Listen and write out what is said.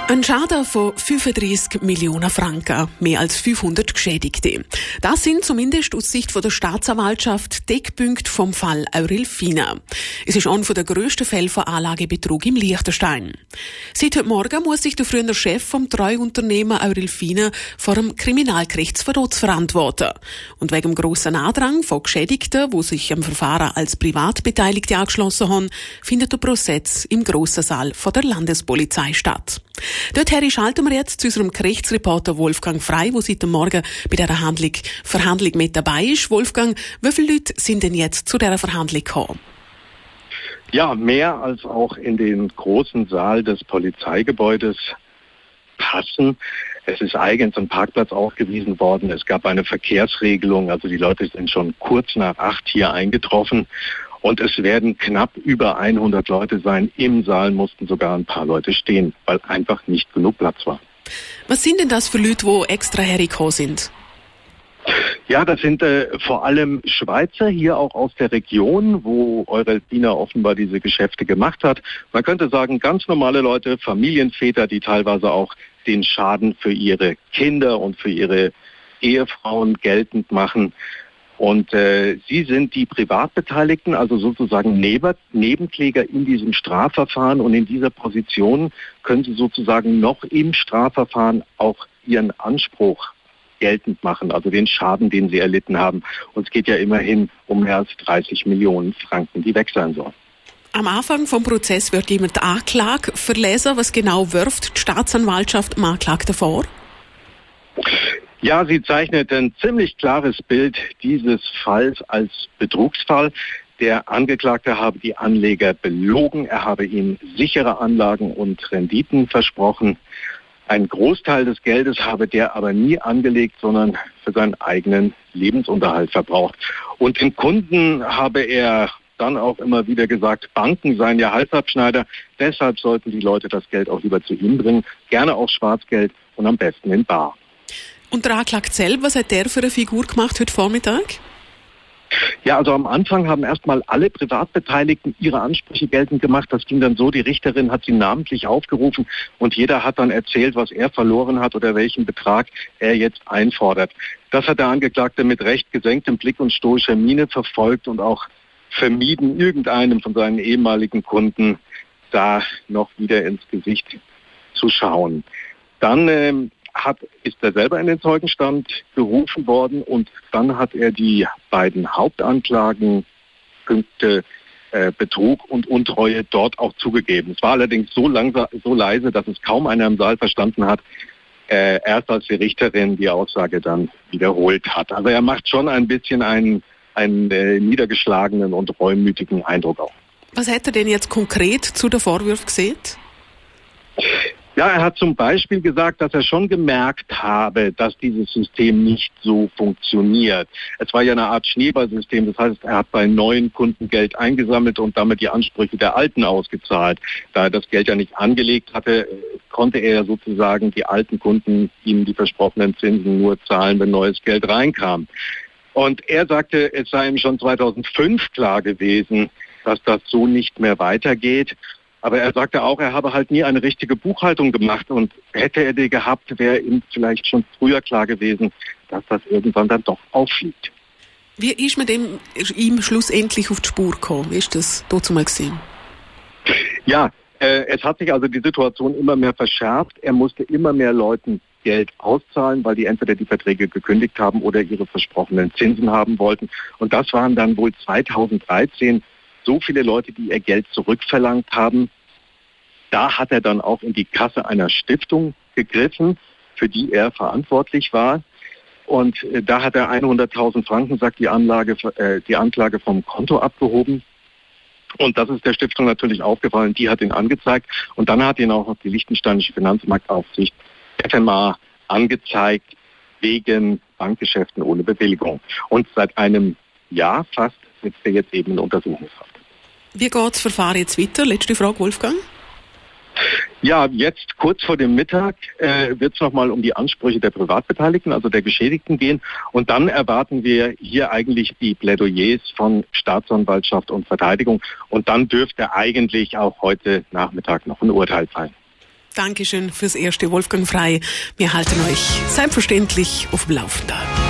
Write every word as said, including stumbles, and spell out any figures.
Ein Schaden von fünfunddreissig Millionen Franken, mehr als fünfhundert Geschädigte. Das sind zumindest aus Sicht der Staatsanwaltschaft Deckpunkte vom Fall Eurilfina. Es ist einer der grössten Fälle von Anlagebetrug im Liechtenstein. Seit heute Morgen muss sich der frühere Chef vom Treuunternehmen Eurilfina vor dem Kriminalgerichtsverrat verantworten. Und wegen dem grossen Andrang von Geschädigten, die sich am Verfahren als Privatbeteiligte angeschlossen haben, findet der Prozess im grossen Saal von der Landespolizei statt. Dorthin schalten wir jetzt zu unserem Gerichtsreporter Wolfgang Frey, der seit dem Morgen bei dieser Handlung, Verhandlung mit dabei ist. Wolfgang, wie viele Leute sind denn jetzt zu dieser Verhandlung gekommen? Ja, mehr als auch in den großen Saal des Polizeigebäudes passen. Es ist eigens ein Parkplatz aufgewiesen worden. Es gab eine Verkehrsregelung, also die Leute sind schon kurz nach acht hier eingetroffen. Und es werden knapp über hundert Leute sein. Im Saal mussten sogar ein paar Leute stehen, weil einfach nicht genug Platz war. Was sind denn das für Leute, die extra hergekommen sind? Ja, das sind äh, vor allem Schweizer, hier auch aus der Region, wo Eurilfina offenbar diese Geschäfte gemacht hat. Man könnte sagen, ganz normale Leute, Familienväter, die teilweise auch den Schaden für ihre Kinder und für ihre Ehefrauen geltend machen. Und äh, sie sind die Privatbeteiligten, also sozusagen Neben- Nebenkläger in diesem Strafverfahren. Und in dieser Position können sie sozusagen noch im Strafverfahren auch ihren Anspruch geltend machen, also den Schaden, den sie erlitten haben. Und es geht ja immerhin um mehr als dreißig Millionen Franken, die weg sein sollen. Am Anfang vom Prozess wird jemand Anklage verlesen. Was genau wirft die Staatsanwaltschaft dem Anklagten vor? Ja, sie zeichnet ein ziemlich klares Bild dieses Falls als Betrugsfall. Der Angeklagte habe die Anleger belogen, er habe ihnen sichere Anlagen und Renditen versprochen. Ein Großteil des Geldes habe der aber nie angelegt, sondern für seinen eigenen Lebensunterhalt verbraucht. Und den Kunden habe er dann auch immer wieder gesagt, Banken seien ja Halsabschneider, deshalb sollten die Leute das Geld auch lieber zu ihm bringen, gerne auch Schwarzgeld und am besten in bar. Und der Anklagte selber, was hat der für eine Figur gemacht heute Vormittag? Ja, also am Anfang haben erstmal alle Privatbeteiligten ihre Ansprüche geltend gemacht. Das ging dann so, die Richterin hat sie namentlich aufgerufen und jeder hat dann erzählt, was er verloren hat oder welchen Betrag er jetzt einfordert. Das hat der Angeklagte mit recht gesenktem Blick und stoischer Miene verfolgt und auch vermieden, irgendeinem von seinen ehemaligen Kunden da noch wieder ins Gesicht zu schauen. Dann ähm, Hat, ist er selber in den Zeugenstand gerufen worden und dann hat er die beiden Hauptanklagenpunkte äh, Betrug und Untreue dort auch zugegeben. Es war allerdings so, langsam, so leise, dass es kaum einer im Saal verstanden hat, äh, erst als die Richterin die Aussage dann wiederholt hat. Also er macht schon ein bisschen einen, einen äh, niedergeschlagenen und reumütigen Eindruck auch. Was hat er denn jetzt konkret zu den Vorwürfen gesehen? Ja, er hat zum Beispiel gesagt, dass er schon gemerkt habe, dass dieses System nicht so funktioniert. Es war ja eine Art Schneeballsystem, das heißt, er hat bei neuen Kunden Geld eingesammelt und damit die Ansprüche der Alten ausgezahlt. Da er das Geld ja nicht angelegt hatte, konnte er sozusagen die alten Kunden ihnen die versprochenen Zinsen nur zahlen, wenn neues Geld reinkam. Und er sagte, es sei ihm schon zweitausendfünf klar gewesen, dass das so nicht mehr weitergeht. Aber er sagte auch, er habe halt nie eine richtige Buchhaltung gemacht und hätte er die gehabt, wäre ihm vielleicht schon früher klar gewesen, dass das irgendwann dann doch auffliegt. Wie ist man dem ihm schlussendlich auf die Spur gekommen? Wie ist das dazu mal gesehen? Ja, äh, es hat sich also die Situation immer mehr verschärft. Er musste immer mehr Leuten Geld auszahlen, weil die entweder die Verträge gekündigt haben oder ihre versprochenen Zinsen haben wollten. Und das waren dann wohl zweitausenddreizehn so viele Leute, die ihr Geld zurückverlangt haben. Da hat er dann auch in die Kasse einer Stiftung gegriffen, für die er verantwortlich war. Und äh, da hat er hunderttausend Franken, sagt die, Anlage, äh, die Anklage vom Konto abgehoben. Und das ist der Stiftung natürlich aufgefallen. Die hat ihn angezeigt. Und dann hat ihn auch noch die Liechtensteinische Finanzmarktaufsicht, F M A, angezeigt wegen Bankgeschäften ohne Bewilligung. Und seit einem Jahr fast sitzt er jetzt eben in Untersuchungshaft. Wie geht das Verfahren jetzt weiter? Letzte Frage, Wolfgang. Ja, jetzt kurz vor dem Mittag äh, wird es nochmal um die Ansprüche der Privatbeteiligten, also der Geschädigten gehen. Und dann erwarten wir hier eigentlich die Plädoyers von Staatsanwaltschaft und Verteidigung. Und dann dürfte eigentlich auch heute Nachmittag noch ein Urteil fallen. Dankeschön fürs Erste, Wolfgang Frey. Wir halten euch selbstverständlich auf dem Laufenden.